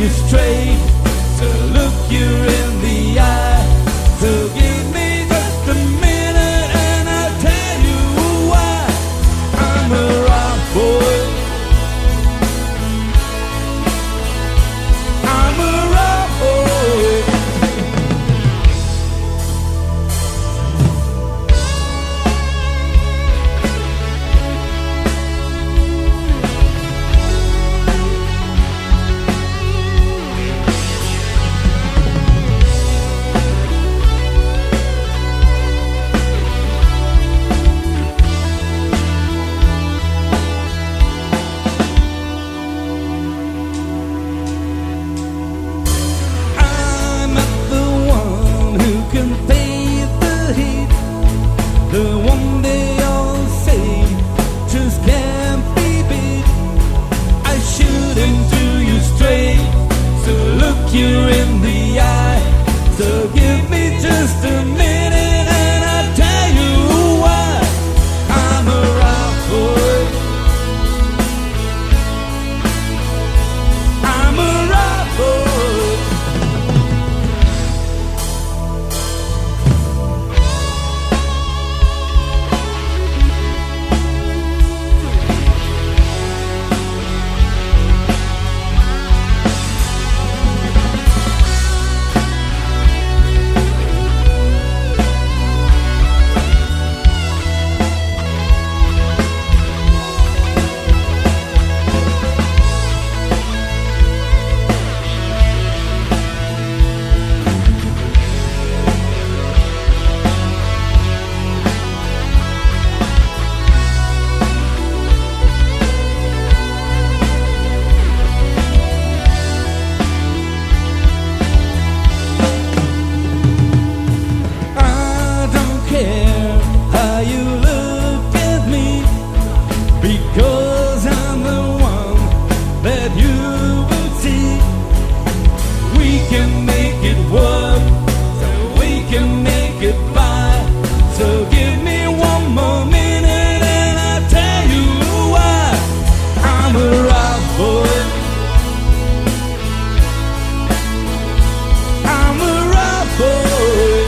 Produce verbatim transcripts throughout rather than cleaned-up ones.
you straight, to look you in the eye. So give me just a minute and I'll tell you why. I'm a rock boy. I'm a rock boy. You're in the eye, so give me just a minute and I'll tell you why. I'm a rock boy. I'm a rock boy. Because I'm the one that you will see. We can make it work, so we can make it by. So give me one more minute and I'll tell you why. I'm a rock boy. I'm a rock boy.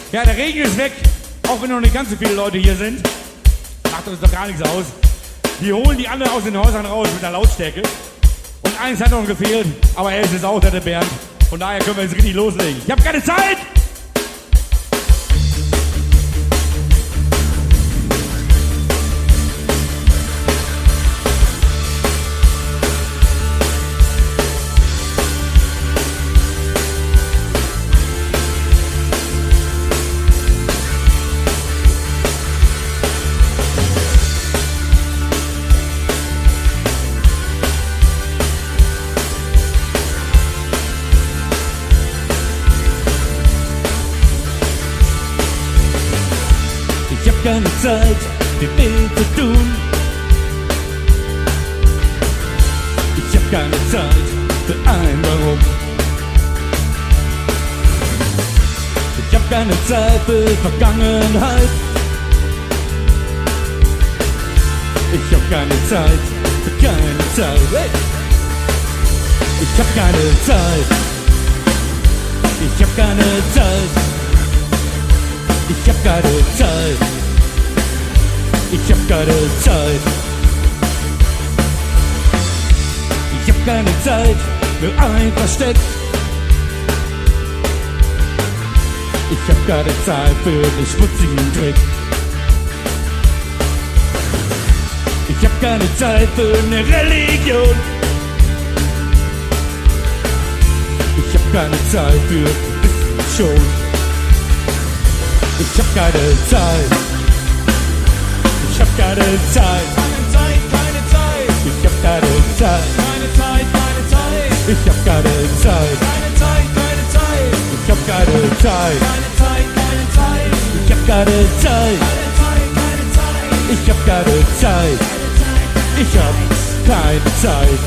Ja, der Regen ist weg, auch wenn noch nicht ganz so viele Leute hier sind. Macht uns doch gar nichts aus. Die holen die anderen aus den Häusern raus mit der Lautstärke. Und eins hat noch gefehlt, aber er ist es auch, der Bernd. Von daher können wir jetzt richtig loslegen. Ich habe keine Zeit! Ich hab keine Zeit, dir weh zu tun. Ich hab keine Zeit für ein Warum. Ich hab keine Zeit für Vergangenheit. Ich hab keine Zeit für keine Zeit. Hey! Ich hab keine Zeit. Ich hab keine Zeit. Ich hab keine Zeit. Ich hab keine Zeit. Ich hab keine Zeit für ein Versteck. Ich hab keine Zeit für den schmutzigen Trick. Ich hab keine Zeit für eine Religion. Ich hab keine Zeit für Wissen schon. Ich hab keine Zeit. Ich hab keine Zeit. Keine Zeit, keine Zeit. Ich hab keine Zeit. Keine Zeit, keine Zeit. Ich hab keine Zeit. Keine Zeit, keine Zeit. Ich hab keine Zeit. Keine Zeit, keine Zeit. Ich hab keine Zeit. Keine Zeit, keine Zeit. Ich hab keine Zeit. Ich hab keine Zeit.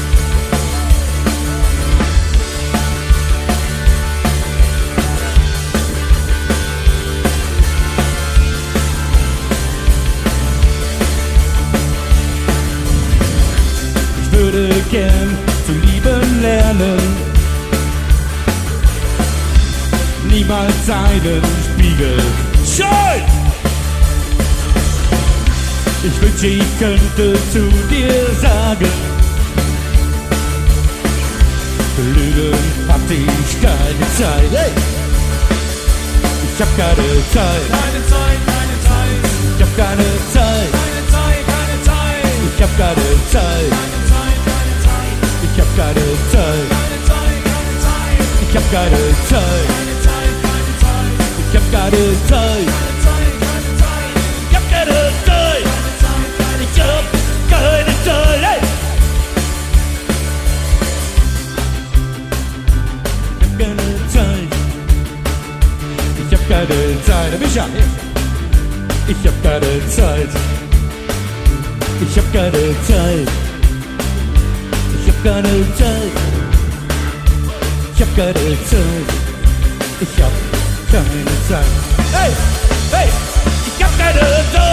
Ich würde gern zu lieben lernen, niemals einen Spiegel scheuen. Ich wünsche, ich könnte zu dir sagen, für Lügen hab ich keine Zeit. Hey! Ich hab keine Zeit. Keine Zeit, keine Zeit. Ich hab keine Zeit. Keine Zeit, keine Zeit. Ich hab keine Zeit. Ich hab keine Zeit. Keine Zeit, keine Zeit. Ich hab keine Zeit. Keine Zeit, keine Zeit. Ich hab keine Zeit. Keine Zeit, keine Zeit. Ich hab keine Zeit. Ich hab keine Zeit. Hey! Ich hab keine Zeit. Ich hab keine Zeit. Herr Mischa. Ich hab keine Zeit. Ich hab keine Zeit. Ich hab keine Zeit. Ich hab keine Zeit. Ich hab keine Zeit. Hey! Hey! Ich hab keine Zeit.